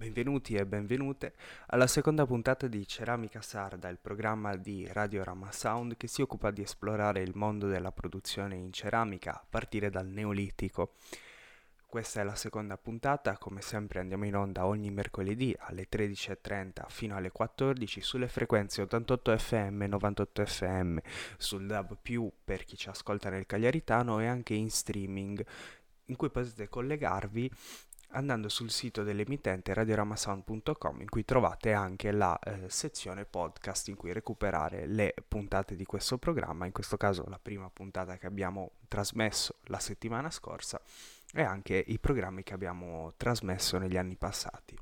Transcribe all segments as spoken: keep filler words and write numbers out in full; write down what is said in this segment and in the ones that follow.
Benvenuti e benvenute alla seconda puntata di Ceramica Sarda, il programma di Radiorama Sound che si occupa di esplorare il mondo della produzione in ceramica a partire dal Neolitico. Questa è la seconda puntata, come sempre andiamo in onda ogni mercoledì alle tredici e trenta fino alle quattordici sulle frequenze ottantotto effe emme e novantotto effe emme, sul D A B più per chi ci ascolta nel Cagliaritano e anche in streaming, in cui potete collegarvi andando sul sito dell'emittente radioramasound punto com, in cui trovate anche la eh, sezione podcast in cui recuperare le puntate di questo programma, in questo caso la prima puntata che abbiamo trasmesso la settimana scorsa e anche i programmi che abbiamo trasmesso negli anni passati.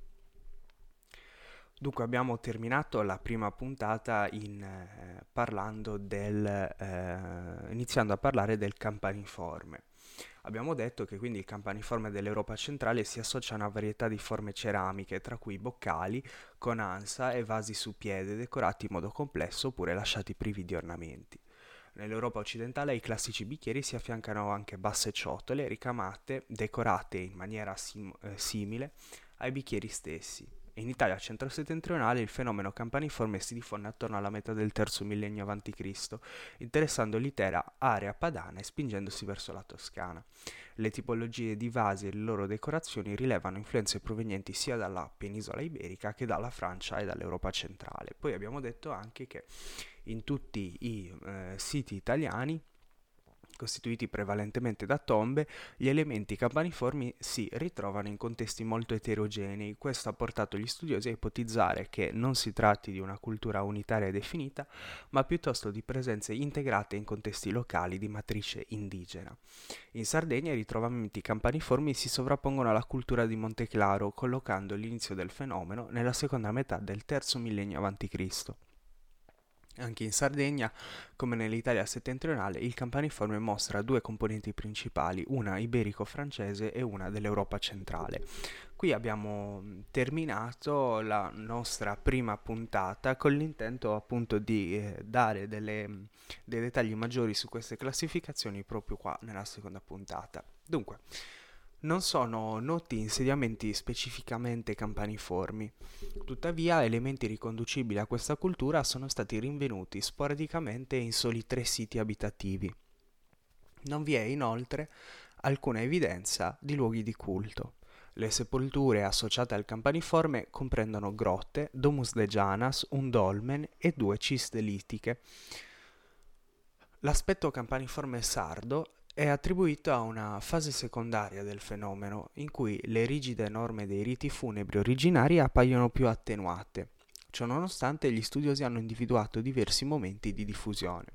Dunque abbiamo terminato la prima puntata in, eh, parlando del, eh, iniziando a parlare del campaniforme. Abbiamo detto che quindi il campaniforme dell'Europa centrale si associa a una varietà di forme ceramiche, tra cui boccali con ansa e vasi su piede decorati in modo complesso oppure lasciati privi di ornamenti. Nell'Europa occidentale ai classici bicchieri si affiancano anche basse ciotole ricamate, decorate in maniera sim- eh, simile ai bicchieri stessi. In Italia centro-settentrionale il fenomeno campaniforme si diffonde attorno alla metà del terzo millennio avanti Cristo, interessando l'intera area padana e spingendosi verso la Toscana. Le tipologie di vasi e le loro decorazioni rilevano influenze provenienti sia dalla penisola iberica che dalla Francia e dall'Europa centrale. Poi abbiamo detto anche che in tutti i eh, siti italiani costituiti prevalentemente da tombe, gli elementi campaniformi si ritrovano in contesti molto eterogenei. Questo ha portato gli studiosi a ipotizzare che non si tratti di una cultura unitaria e definita, ma piuttosto di presenze integrate in contesti locali di matrice indigena. In Sardegna i ritrovamenti campaniformi si sovrappongono alla cultura di Monteclaro, collocando l'inizio del fenomeno nella seconda metà del terzo millennio avanti Cristo. Anche in Sardegna, come nell'Italia settentrionale, il campaniforme mostra due componenti principali, una iberico-francese e una dell'Europa centrale. Qui abbiamo terminato la nostra prima puntata con l'intento appunto di eh, dare delle, dei dettagli maggiori su queste classificazioni proprio qua nella seconda puntata. Dunque, non sono noti insediamenti specificamente campaniformi. Tuttavia, elementi riconducibili a questa cultura sono stati rinvenuti sporadicamente in soli tre siti abitativi. Non vi è inoltre alcuna evidenza di luoghi di culto. Le sepolture associate al campaniforme comprendono grotte, domus de Janas, un dolmen e due ciste litiche. L'aspetto campaniforme sardo è attribuito a una fase secondaria del fenomeno, in cui le rigide norme dei riti funebri originari appaiono più attenuate. Ciononostante, gli studiosi hanno individuato diversi momenti di diffusione.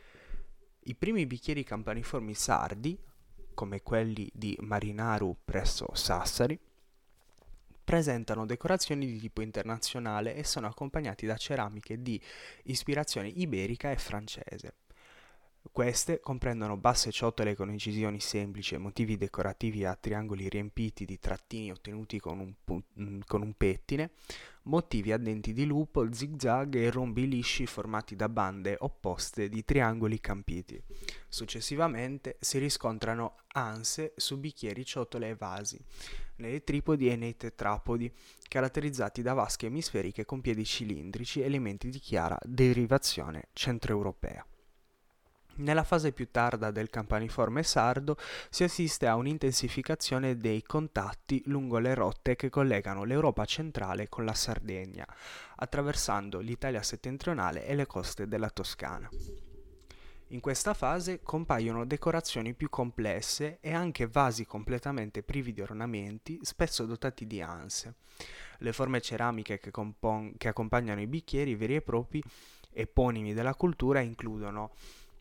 I primi bicchieri campaniformi sardi, come quelli di Marinaru presso Sassari, presentano decorazioni di tipo internazionale e sono accompagnati da ceramiche di ispirazione iberica e francese. Queste comprendono basse ciotole con incisioni semplici e motivi decorativi a triangoli riempiti di trattini ottenuti con un, pu- con un pettine, motivi a denti di lupo, zigzag e rombi lisci formati da bande opposte di triangoli campiti. Successivamente si riscontrano anse su bicchieri, ciotole e vasi, nelle tripodi e nei tetrapodi, caratterizzati da vasche emisferiche con piedi cilindrici, elementi di chiara derivazione centroeuropea. Nella fase più tarda del campaniforme sardo si assiste a un'intensificazione dei contatti lungo le rotte che collegano l'Europa centrale con la Sardegna, attraversando l'Italia settentrionale e le coste della Toscana. In questa fase compaiono decorazioni più complesse e anche vasi completamente privi di ornamenti, spesso dotati di anse. Le forme ceramiche che, compon- che accompagnano i bicchieri veri e propri eponimi della cultura includono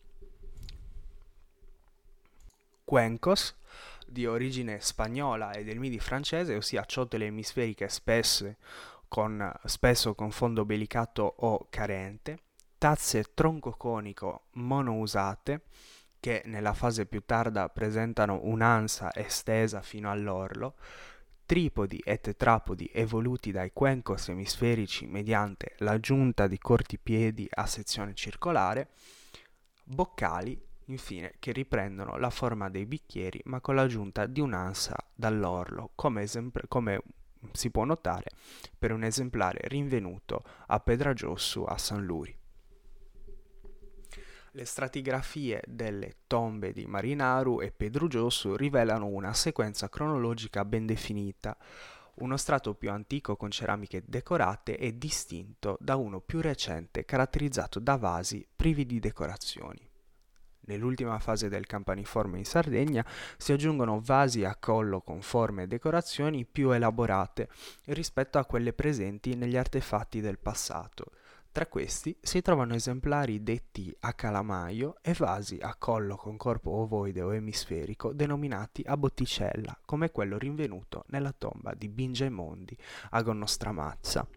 cuencos, di origine spagnola e del midi francese, ossia ciotole emisferiche spesse con, spesso con fondo belicato o carente, tazze troncoconico monousate, che nella fase più tarda presentano un'ansa estesa fino all'orlo, tripodi e tetrapodi evoluti dai cuencos emisferici mediante l'aggiunta di corti piedi a sezione circolare, boccali infine che riprendono la forma dei bicchieri ma con l'aggiunta di un'ansa dall'orlo, come, esempl- come si può notare per un esemplare rinvenuto a Pedragiossu a San Luri. Le stratigrafie delle tombe di Marinaru e Pedrugiossu rivelano una sequenza cronologica ben definita. Uno strato più antico con ceramiche decorate è distinto da uno più recente caratterizzato da vasi privi di decorazioni. Nell'ultima fase del campaniforme in Sardegna si aggiungono vasi a collo con forme e decorazioni più elaborate rispetto a quelle presenti negli artefatti del passato. Tra questi si trovano esemplari detti a calamaio e vasi a collo con corpo ovoide o emisferico denominati a botticella, come quello rinvenuto nella tomba di Bingemondi a Gonostramazza.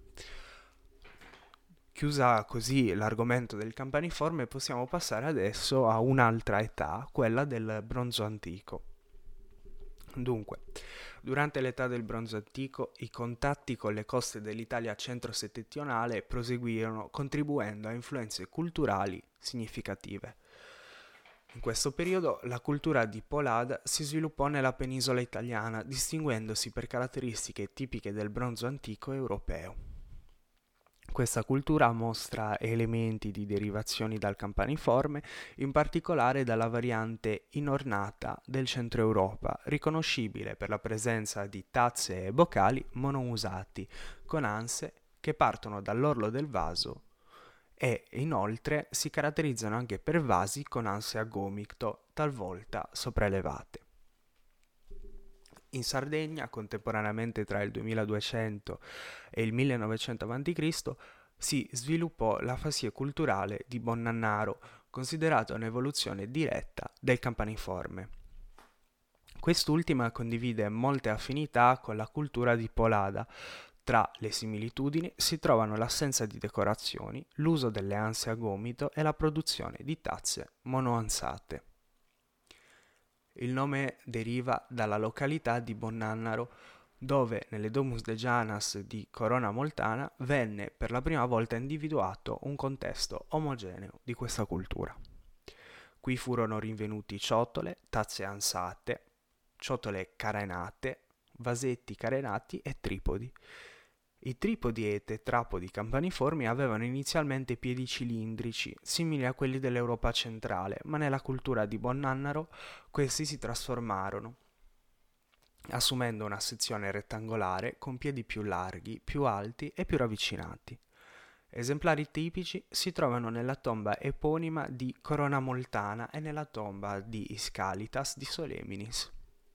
Chiusa così l'argomento del campaniforme, possiamo passare adesso a un'altra età, quella del bronzo antico. Dunque, durante l'età del bronzo antico i contatti con le coste dell'Italia centro-settentrionale proseguirono, contribuendo a influenze culturali significative. In questo periodo la cultura di Polada si sviluppò nella penisola italiana, distinguendosi per caratteristiche tipiche del bronzo antico europeo. Questa cultura mostra elementi di derivazioni dal campaniforme, in particolare dalla variante inornata del centro Europa, riconoscibile per la presenza di tazze e boccali monousati, con anse che partono dall'orlo del vaso e inoltre si caratterizzano anche per vasi con anse a gomito, talvolta sopraelevate. In Sardegna, contemporaneamente tra il duemiladuecento e il millenovecento avanti Cristo, si sviluppò la fasia culturale di Bonnannaro, considerata un'evoluzione diretta del campaniforme. Quest'ultima condivide molte affinità con la cultura di Polada. Tra le similitudini si trovano l'assenza di decorazioni, l'uso delle anse a gomito e la produzione di tazze monoansate. Il nome deriva dalla località di Bonnannaro, dove nelle Domus de Janas di Corona Moltana venne per la prima volta individuato un contesto omogeneo di questa cultura. Qui furono rinvenuti ciotole, tazze ansate, ciotole carenate, vasetti carenati e tripodi. I tripodi e tetrapodi campaniformi avevano inizialmente piedi cilindrici, simili a quelli dell'Europa centrale, ma nella cultura di Bonnannaro questi si trasformarono, assumendo una sezione rettangolare con piedi più larghi, più alti e più ravvicinati. Esemplari tipici si trovano nella tomba eponima di Corona Moltana e nella tomba di Iskalitas di Soleminis.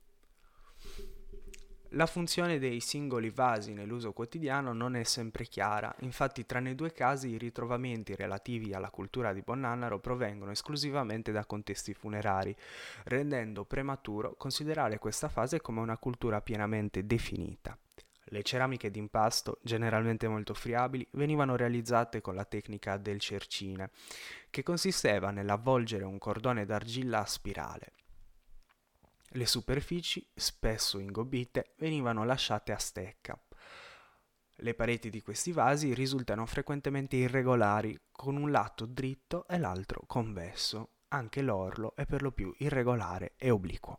La funzione dei singoli vasi nell'uso quotidiano non è sempre chiara, infatti tra nei due casi i ritrovamenti relativi alla cultura di Bonnannaro provengono esclusivamente da contesti funerari, rendendo prematuro considerare questa fase come una cultura pienamente definita. Le ceramiche d'impasto, generalmente molto friabili, venivano realizzate con la tecnica del cercine, che consisteva nell'avvolgere un cordone d'argilla a spirale. Le superfici, spesso ingobbite, venivano lasciate a stecca. Le pareti di questi vasi risultano frequentemente irregolari, con un lato dritto e l'altro convesso. Anche l'orlo è per lo più irregolare e obliquo.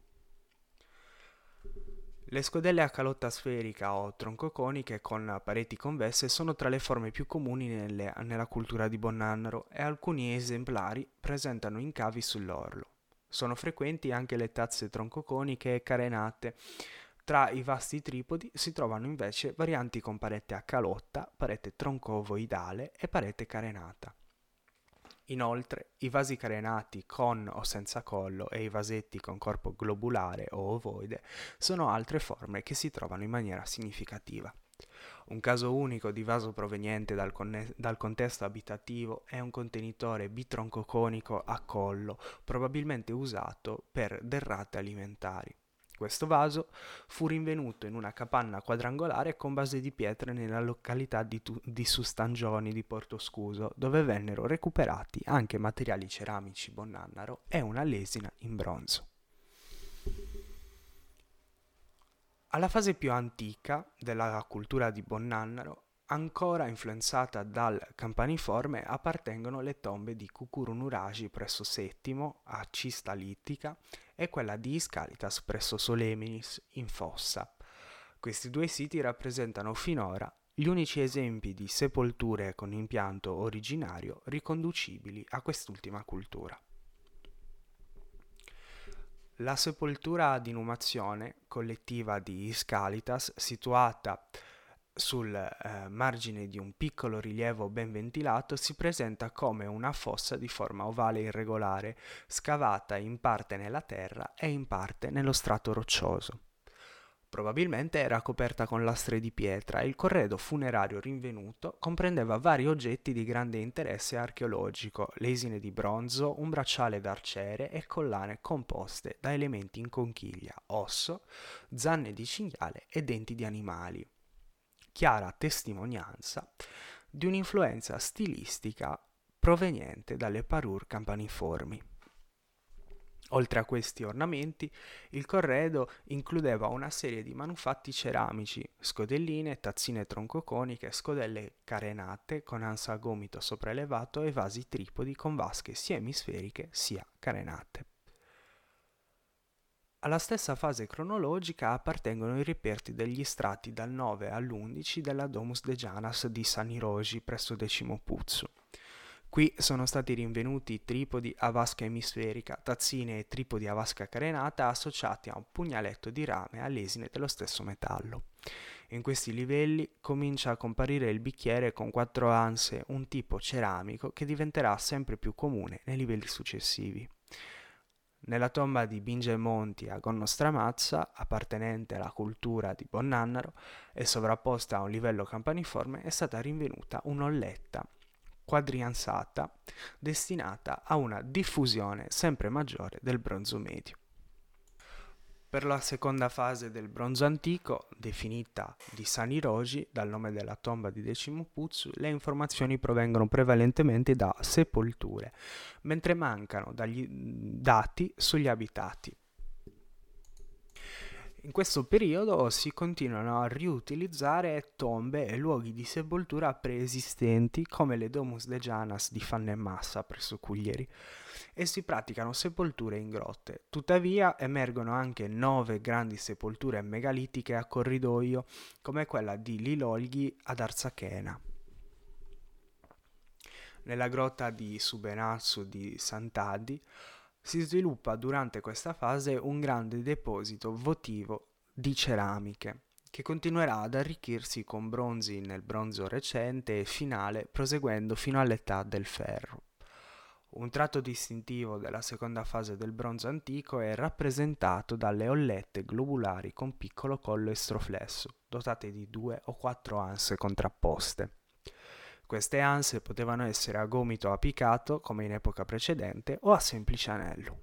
Le scodelle a calotta sferica o troncoconiche con pareti convesse sono tra le forme più comuni nelle, nella cultura di Bonnannaro e alcuni esemplari presentano incavi sull'orlo. Sono frequenti anche le tazze troncoconiche e carenate. Tra i vasti tripodi si trovano invece varianti con parete a calotta, parete tronco-ovoidale e parete carenata. Inoltre, i vasi carenati con o senza collo e i vasetti con corpo globulare o ovoide sono altre forme che si trovano in maniera significativa. Un caso unico di vaso proveniente dal, conne- dal contesto abitativo è un contenitore bitroncoconico a collo, probabilmente usato per derrate alimentari. Questo vaso fu rinvenuto in una capanna quadrangolare con base di pietre nella località di, tu- di Sustangioni di Portoscuso, dove vennero recuperati anche materiali ceramici Bonnannaro e una lesina in bronzo. Alla fase più antica della cultura di Bonnannaro, ancora influenzata dal campaniforme, appartengono le tombe di Cucurunuragi presso Settimo, a Cista Littica, e quella di Iskalitas presso Soleminis, in Fossa. Questi due siti rappresentano finora gli unici esempi di sepolture con impianto originario riconducibili a quest'ultima cultura. La sepoltura di inumazione collettiva di Iskalitas, situata sul eh, margine di un piccolo rilievo ben ventilato, si presenta come una fossa di forma ovale irregolare, scavata in parte nella terra e in parte nello strato roccioso. Probabilmente era coperta con lastre di pietra e il corredo funerario rinvenuto comprendeva vari oggetti di grande interesse archeologico, lesine di bronzo, un bracciale d'arciere e collane composte da elementi in conchiglia, osso, zanne di cinghiale e denti di animali. Chiara testimonianza di un'influenza stilistica proveniente dalle parure campaniformi. Oltre a questi ornamenti, il corredo includeva una serie di manufatti ceramici, scodelline, tazzine troncoconiche, scodelle carenate con ansa a gomito sopraelevato e vasi tripodi con vasche sia emisferiche sia carenate. Alla stessa fase cronologica appartengono i reperti degli strati dal nove all'undici della Domus de Janas di Saniroji presso Decimo Puzzu. Qui sono stati rinvenuti tripodi a vasca emisferica, tazzine e tripodi a vasca carenata associati a un pugnaletto di rame a lesine dello stesso metallo. In questi livelli comincia a comparire il bicchiere con quattro anse, un tipo ceramico che diventerà sempre più comune nei livelli successivi. Nella tomba di Bingemonti a Gonno Stramazza, appartenente alla cultura di Bonnannaro e sovrapposta a un livello campaniforme, è stata rinvenuta un'olletta quadriansata destinata a una diffusione sempre maggiore del bronzo medio. Per la seconda fase del bronzo antico, definita di Saniroji dal nome della tomba di Decimo Puzzu, le informazioni provengono prevalentemente da sepolture, mentre mancano dagli dati sugli abitati. In questo periodo si continuano a riutilizzare tombe e luoghi di sepoltura preesistenti come le Domus de Janas di Fannemassa presso Cuglieri e si praticano sepolture in grotte. Tuttavia emergono anche nove grandi sepolture megalitiche a corridoio come quella di Lilolghi ad Arzachena. Nella grotta di Subenazzu di Sant'Adi si sviluppa durante questa fase un grande deposito votivo di ceramiche, che continuerà ad arricchirsi con bronzi nel bronzo recente e finale, proseguendo fino all'età del ferro. Un tratto distintivo della seconda fase del bronzo antico è rappresentato dalle ollette globulari con piccolo collo estroflesso, dotate di due o quattro anse contrapposte. Queste anse potevano essere a gomito apicato, come in epoca precedente, o a semplice anello.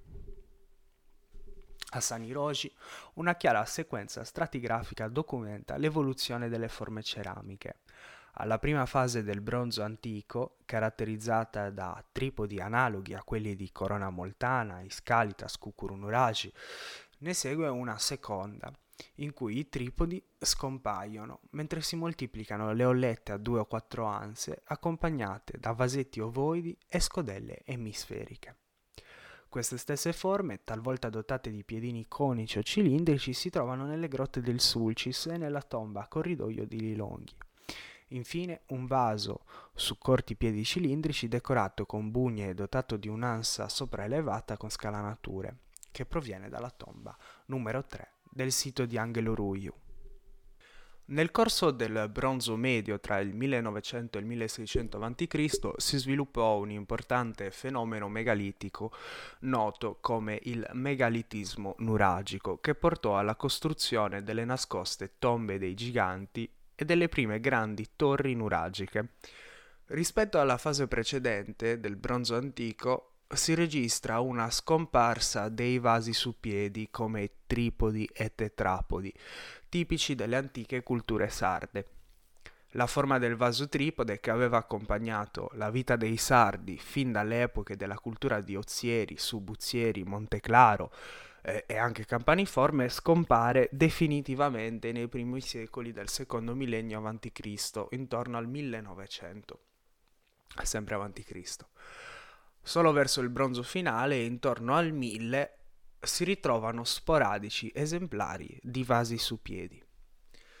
A Saniroji, una chiara sequenza stratigrafica documenta l'evoluzione delle forme ceramiche. Alla prima fase del bronzo antico, caratterizzata da tripodi analoghi a quelli di Corona Moltana, Iskalitas, Kukurunuragi, ne segue una seconda, in cui i tripodi scompaiono, mentre si moltiplicano le ollette a due o quattro anse, accompagnate da vasetti ovoidi e scodelle emisferiche. Queste stesse forme, talvolta dotate di piedini conici o cilindrici, si trovano nelle grotte del Sulcis e nella tomba a corridoio di Lilonghi. Infine, un vaso su corti piedi cilindrici decorato con bugne e dotato di un'ansa sopraelevata con scalanature, che proviene dalla tomba numero tre del sito di Angeloruiu. Nel corso del bronzo medio tra il millenovecento e il milleseicento avanti Cristo si sviluppò un importante fenomeno megalitico noto come il megalitismo nuragico, che portò alla costruzione delle nascoste tombe dei giganti e delle prime grandi torri nuragiche. Rispetto alla fase precedente del bronzo antico si registra una scomparsa dei vasi su piedi come tripodi e tetrapodi, tipici delle antiche culture sarde. La forma del vaso tripode, che aveva accompagnato la vita dei sardi fin dalle epoche della cultura di Ozieri, Subuzzieri, Monteclaro eh, e anche Campaniforme, scompare definitivamente nei primi secoli del secondo millennio avanti Cristo, intorno al millenovecento, sempre avanti Cristo. Solo verso il bronzo finale, intorno al mille, si ritrovano sporadici esemplari di vasi su piedi.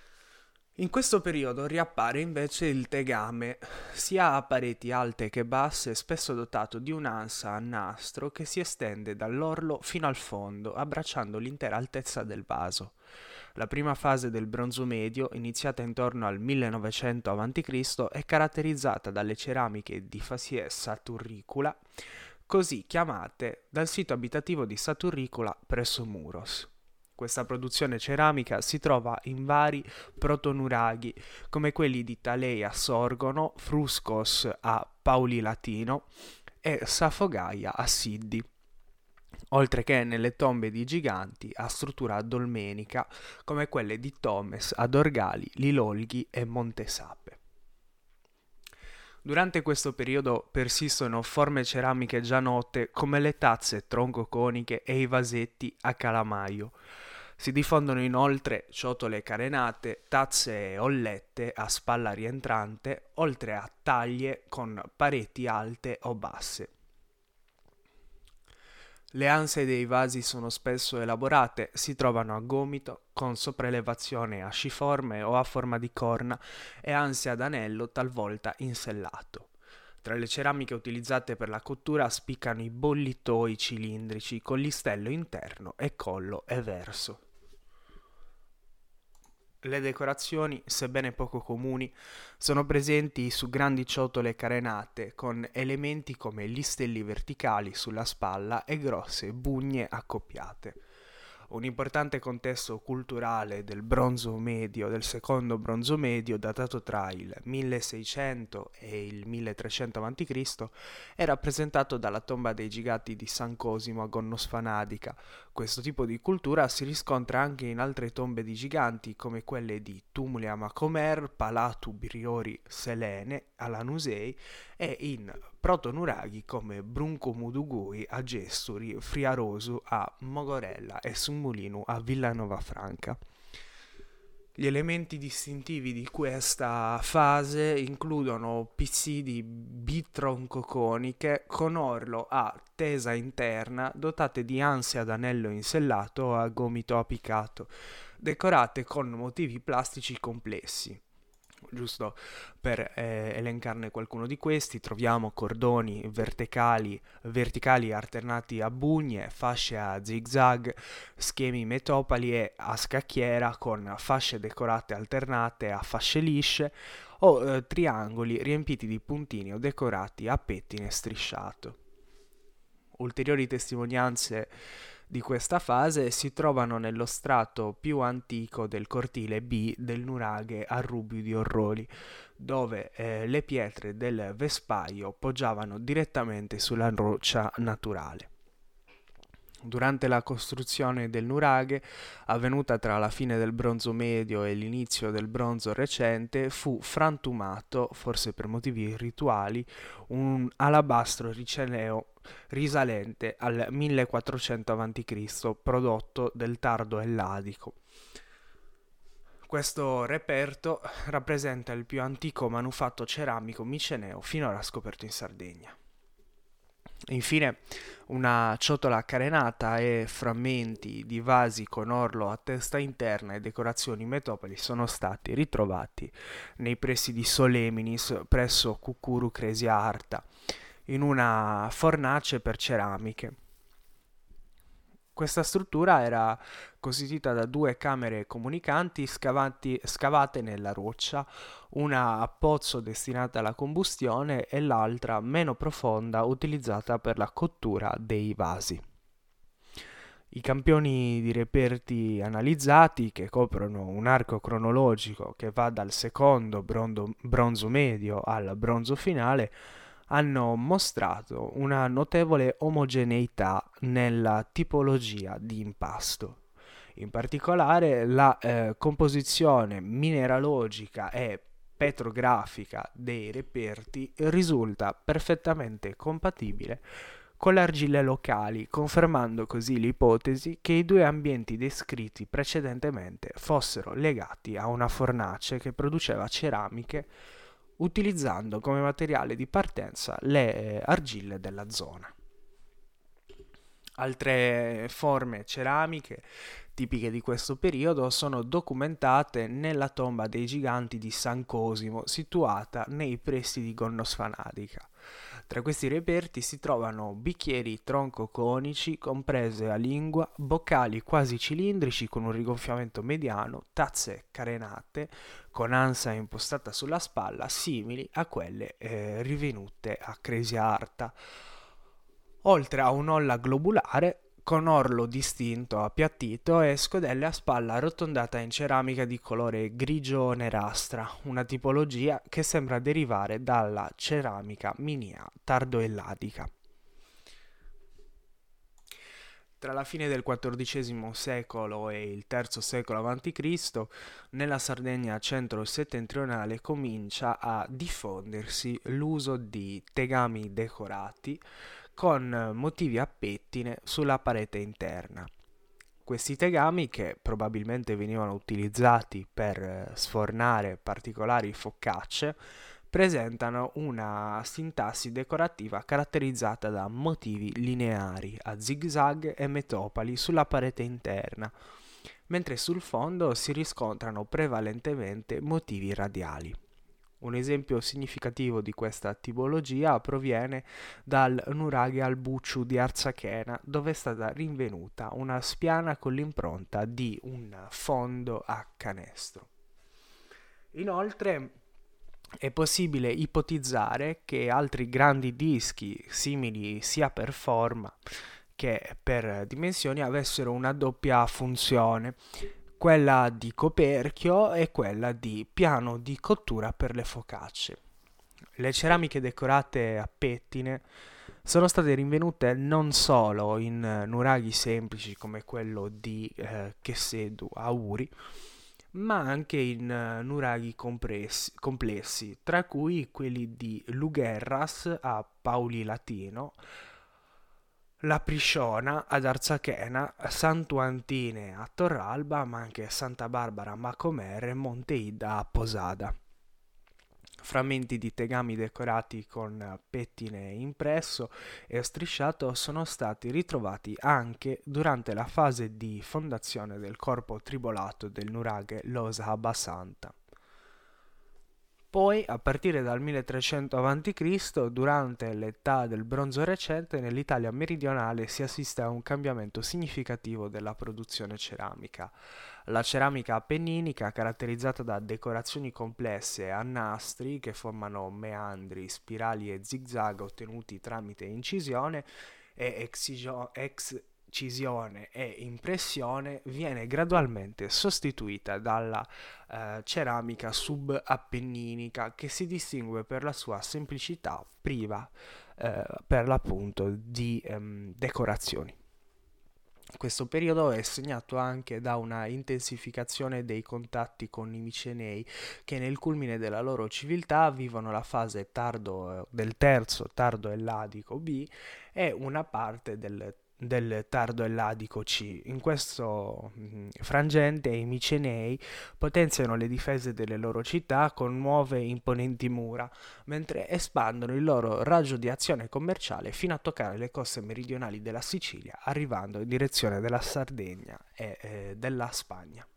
In questo periodo riappare invece il tegame, sia a pareti alte che basse, spesso dotato di un'ansa a nastro che si estende dall'orlo fino al fondo, abbracciando l'intera altezza del vaso. La prima fase del Bronzo Medio, iniziata intorno al millenovecento avanti Cristo, è caratterizzata dalle ceramiche di fasie Saturricula, così chiamate dal sito abitativo di Saturricula presso Muros. Questa produzione ceramica si trova in vari protonuraghi, come quelli di Talei a Sorgono, Fruscos a Pauli Latino e Safogaia a Siddi, oltre che nelle tombe di giganti a struttura dolmenica, come quelle di Tomes ad Orgali, Lilolghi e Montesape. Durante questo periodo persistono forme ceramiche già note come le tazze troncoconiche e i vasetti a calamaio. Si diffondono inoltre ciotole carenate, tazze e ollette a spalla rientrante, oltre a taglie con pareti alte o basse. Le anse dei vasi sono spesso elaborate, si trovano a gomito, con sopraelevazione asciforme o a forma di corna e anse ad anello talvolta insellato. Tra le ceramiche utilizzate per la cottura spiccano i bollitoi cilindrici con listello interno e collo e verso. Le decorazioni, sebbene poco comuni, sono presenti su grandi ciotole carenate con elementi come listelli verticali sulla spalla e grosse bugne accoppiate. Un importante contesto culturale del bronzo medio, del secondo bronzo medio, datato tra il milleseicento e il milletrecento avanti Cristo, è rappresentato dalla tomba dei giganti di San Cosimo a Gonnosfanadica. Questo tipo di cultura si riscontra anche in altre tombe di giganti, come quelle di Tumuli a Macomer, Palatu Briori Selene a Lanusei e in protonuraghi come Brunco Mudugui a Gesturi, Friarosu a Mogorella e Sumulinu a Villanova Franca. Gli elementi distintivi di questa fase includono pissidi bitroncoconiche con orlo a tesa interna dotate di anse ad anello insellato o a gomito apiccato, decorate con motivi plastici complessi. Giusto per eh, elencarne qualcuno di questi, troviamo cordoni verticali, verticali alternati a bugne, fasce a zigzag, schemi metopali e a scacchiera con fasce decorate alternate a fasce lisce o eh, triangoli riempiti di puntini o decorati a pettine strisciato. Ulteriori testimonianze di questa fase si trovano nello strato più antico del cortile B del nuraghe a Rubiu di Orroli, dove eh, le pietre del vespaio poggiavano direttamente sulla roccia naturale. Durante la costruzione del nuraghe, avvenuta tra la fine del bronzo medio e l'inizio del bronzo recente, fu frantumato, forse per motivi rituali, un alabastro riceneo risalente al millequattrocento avanti Cristo, prodotto del tardo elladico. Questo reperto rappresenta il più antico manufatto ceramico miceneo finora scoperto in Sardegna. Infine, una ciotola carenata e frammenti di vasi con orlo a testa interna e decorazioni metopoli sono stati ritrovati nei pressi di Soleminis presso Cucuru Cresia Arta, in una fornace per ceramiche. Questa struttura era costituita da due camere comunicanti scavati, scavate nella roccia, una a pozzo destinata alla combustione e l'altra meno profonda utilizzata per la cottura dei vasi. I campioni di reperti analizzati, che coprono un arco cronologico che va dal secondo bronzo, bronzo medio al bronzo finale, hanno mostrato una notevole omogeneità nella tipologia di impasto. In particolare la eh, composizione mineralogica e petrografica dei reperti risulta perfettamente compatibile con le argille locali, confermando così l'ipotesi che i due ambienti descritti precedentemente fossero legati a una fornace che produceva ceramiche utilizzando come materiale di partenza le eh, argille della zona. Altre forme ceramiche tipiche di questo periodo sono documentate nella tomba dei giganti di San Cosimo, situata nei pressi di Gonnos Fanatica. Tra questi reperti si trovano bicchieri troncoconici, comprese a lingua, boccali quasi cilindrici con un rigonfiamento mediano, tazze carenate con ansa impostata sulla spalla, simili a quelle eh, rivenute a Cresiarta, oltre a un'olla globulare con orlo distinto appiattito e scodelle a spalla arrotondata in ceramica di colore grigio-nerastra, una tipologia che sembra derivare dalla ceramica miniea tardo-elladica. Tra la fine del quattordicesimo secolo e il terzo secolo avanti Cristo, nella Sardegna centro-settentrionale comincia a diffondersi l'uso di tegami decorati con motivi a pettine sulla parete interna. Questi tegami, che probabilmente venivano utilizzati per sfornare particolari foccacce, presentano una sintassi decorativa caratterizzata da motivi lineari a zigzag e metopali sulla parete interna, mentre sul fondo si riscontrano prevalentemente motivi radiali. Un esempio significativo di questa tipologia proviene dal nuraghe al Bucciu di Arzachena, dove è stata rinvenuta una spiana con l'impronta di un fondo a canestro. Inoltre è possibile ipotizzare che altri grandi dischi, simili sia per forma che per dimensioni, avessero una doppia funzione, quella di coperchio e quella di piano di cottura per le focacce. Le ceramiche decorate a pettine sono state rinvenute non solo in nuraghi semplici come quello di eh, Chesedu a Uri, ma anche in uh, nuraghi compressi, complessi, tra cui quelli di Lugherras a Pauli Latino, la Prisciona ad Arzachena, Santuantine a Torralba, ma anche Santa Barbara a Macomere e Monte Ida a Posada. Frammenti di tegami decorati con pettine impresso e strisciato sono stati ritrovati anche durante la fase di fondazione del corpo tribolato del nuraghe Los Abasanta. Poi, a partire dal milletrecento avanti Cristo, durante l'età del bronzo recente, nell'Italia meridionale si assiste a un cambiamento significativo della produzione ceramica. La ceramica appenninica, caratterizzata da decorazioni complesse a nastri che formano meandri, spirali e zigzag ottenuti tramite incisione e exigio- ex incisione e impressione, viene gradualmente sostituita dalla eh, ceramica subappenninica, che si distingue per la sua semplicità, priva eh, per l'appunto di ehm, decorazioni. Questo periodo è segnato anche da una intensificazione dei contatti con i Micenei, che nel culmine della loro civiltà vivono la fase tardo del terzo tardo elladico B e una parte del del tardo elladico C. In questo mh, frangente i Micenei potenziano le difese delle loro città con nuove imponenti mura, mentre espandono il loro raggio di azione commerciale fino a toccare le coste meridionali della Sicilia, arrivando in direzione della Sardegna e eh, della Spagna.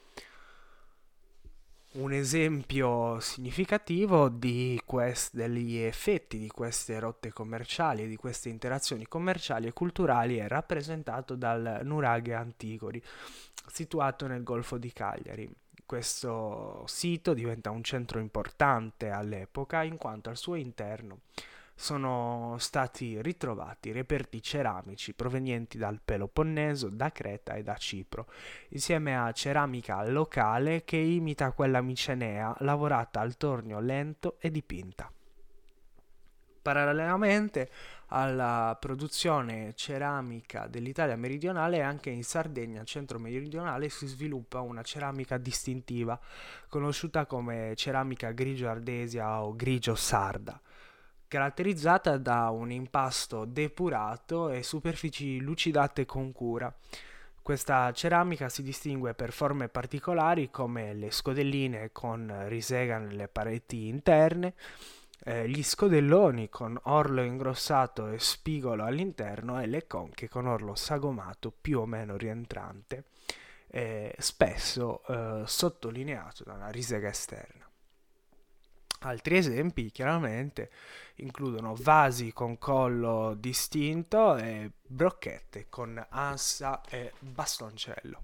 Un esempio significativo di quest- degli effetti di queste rotte commerciali e di queste interazioni commerciali e culturali è rappresentato dal nuraghe Antigori, situato nel Golfo di Cagliari. Questo sito diventa un centro importante all'epoca in quanto al suo interno sono stati ritrovati reperti ceramici provenienti dal Peloponneso, da Creta e da Cipro, insieme a ceramica locale che imita quella micenea, lavorata al tornio lento e dipinta. Parallelamente alla produzione ceramica dell'Italia meridionale, anche in Sardegna centro-meridionale si sviluppa una ceramica distintiva, conosciuta come ceramica grigio-ardesia o grigio-sarda, caratterizzata da un impasto depurato e superfici lucidate con cura. Questa ceramica si distingue per forme particolari come le scodelline con risega nelle pareti interne, eh, gli scodelloni con orlo ingrossato e spigolo all'interno e le conche con orlo sagomato più o meno rientrante. eh, spesso eh, sottolineato da una risega esterna. Altri esempi chiaramente includono vasi con collo distinto e brocchette con ansa e bastoncello.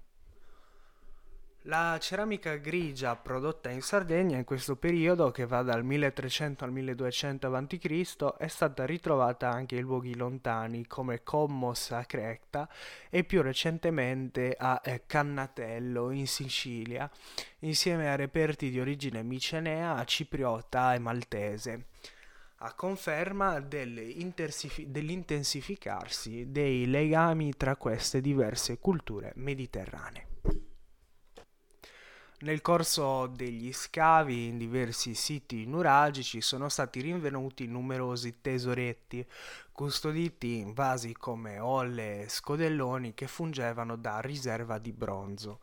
La ceramica grigia prodotta in Sardegna in questo periodo, che va dal milletrecento al milleduecento avanti Cristo, è stata ritrovata anche in luoghi lontani come Commo Sacretta e più recentemente a eh, Cannatello in Sicilia, insieme a reperti di origine micenea, cipriota e maltese, a conferma dell'intensificarsi dei legami tra queste diverse culture mediterranee. Nel corso degli scavi in diversi siti nuragici sono stati rinvenuti numerosi tesoretti, custoditi in vasi come olle e scodelloni che fungevano da riserva di bronzo.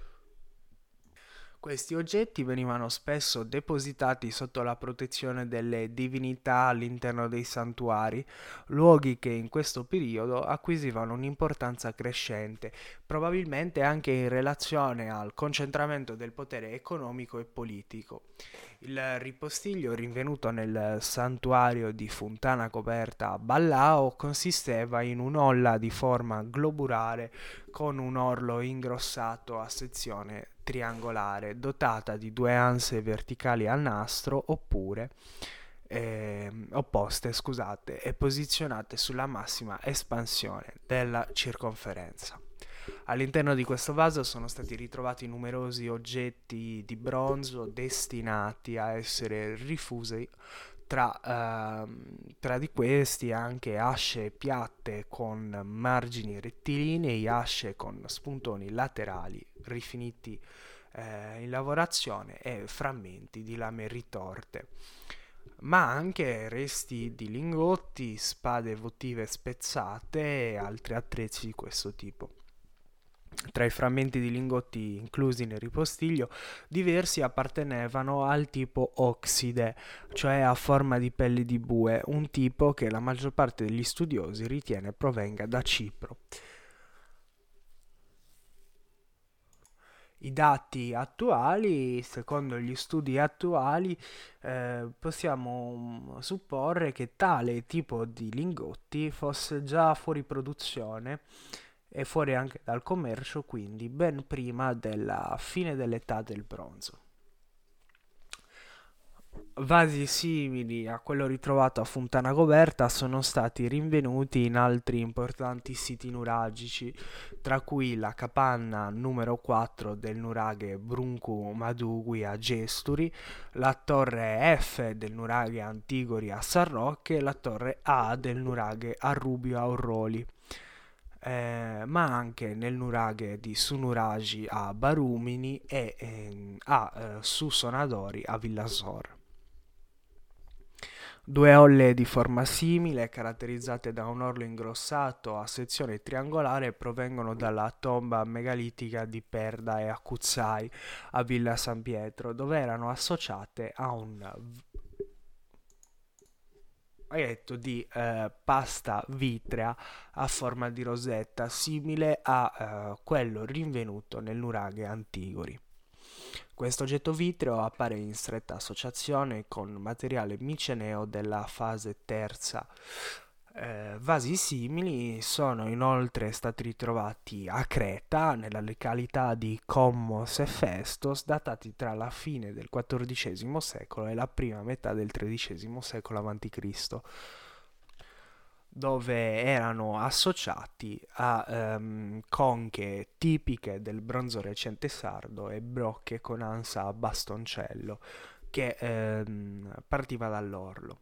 Questi oggetti venivano spesso depositati sotto la protezione delle divinità all'interno dei santuari, luoghi che in questo periodo acquisivano un'importanza crescente, probabilmente anche in relazione al concentramento del potere economico e politico. Il ripostiglio rinvenuto nel santuario di Fontana Coperta a Ballao consisteva in un'olla di forma globulare con un orlo ingrossato a sezione triangolare, dotata di due anse verticali a nastro oppure eh, opposte, scusate, e posizionate sulla massima espansione della circonferenza. All'interno di questo vaso sono stati ritrovati numerosi oggetti di bronzo destinati a essere rifusi. Tra, ehm, tra di questi anche asce piatte con margini rettilinei, asce con spuntoni laterali rifiniti eh, in lavorazione e frammenti di lame ritorte, ma anche resti di lingotti, spade votive spezzate e altri attrezzi di questo tipo. Tra i frammenti di lingotti inclusi nel ripostiglio, diversi appartenevano al tipo oxide, cioè a forma di pelli di bue, un tipo che la maggior parte degli studiosi ritiene provenga da Cipro. I dati attuali, secondo gli studi attuali, eh, possiamo supporre che tale tipo di lingotti fosse già fuori produzione e fuori anche dal commercio, quindi ben prima della fine dell'età del bronzo. Vasi simili a quello ritrovato a Fontana Coperta sono stati rinvenuti in altri importanti siti nuragici, tra cui la capanna numero quattro del nuraghe Bruncu Madugui a Gesturi, la torre F del nuraghe Antigori a San Roque e la torre A del nuraghe Arrubio a Orroli. Eh, ma anche nel nuraghe di Sunuragi a Barumini e ehm, a eh, Susonadori a Villasor. Due olle di forma simile, caratterizzate da un orlo ingrossato a sezione triangolare, provengono dalla tomba megalitica di Perda e Acuzzai a Villa San Pietro, dove erano associate a un detto di eh, pasta vitrea a forma di rosetta, simile a eh, quello rinvenuto nel nuraghe Antigori. Questo oggetto vitreo appare in stretta associazione con materiale miceneo della fase terza. Eh, vasi simili sono inoltre stati ritrovati a Creta, nella località di Commos e Festos, datati tra la fine del quattordicesimo secolo e la prima metà del tredicesimo secolo avanti Cristo, dove erano associati a um, conche tipiche del bronzo recente sardo e brocche con ansa a bastoncello che um, partiva dall'orlo.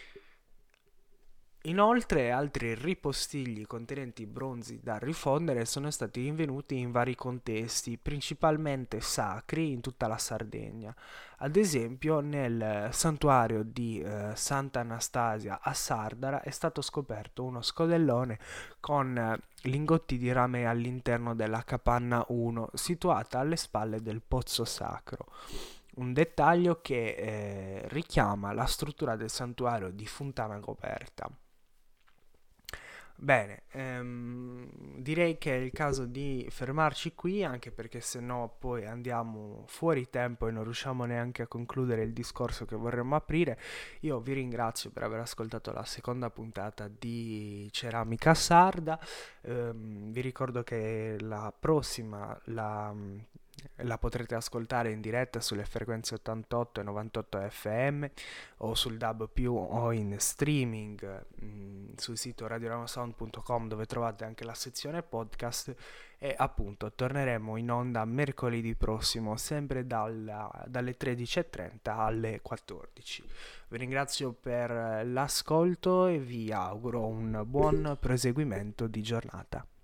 Inoltre altri ripostigli contenenti bronzi da rifondere sono stati rinvenuti in vari contesti, principalmente sacri in tutta la Sardegna. Ad esempio nel santuario di eh, Santa Anastasia a Sardara è stato scoperto uno scodellone con eh, lingotti di rame all'interno della capanna uno, situata alle spalle del pozzo sacro. Un dettaglio che eh, richiama la struttura del santuario di Fontana Coperta. Bene, ehm, direi che è il caso di fermarci qui, anche perché se no poi andiamo fuori tempo e non riusciamo neanche a concludere il discorso che vorremmo aprire. Io vi ringrazio per aver ascoltato la seconda puntata di Ceramica Sarda. Ehm, vi ricordo che la prossima la, la potrete ascoltare in diretta sulle frequenze ottantotto e novantotto F M o sul D A B più o in streaming mh, sul sito radioramosound punto com, dove trovate anche la sezione podcast. E appunto torneremo in onda mercoledì prossimo, sempre dalla, dalle tredici e trenta alle quattordici. Vi ringrazio per l'ascolto e vi auguro un buon proseguimento di giornata.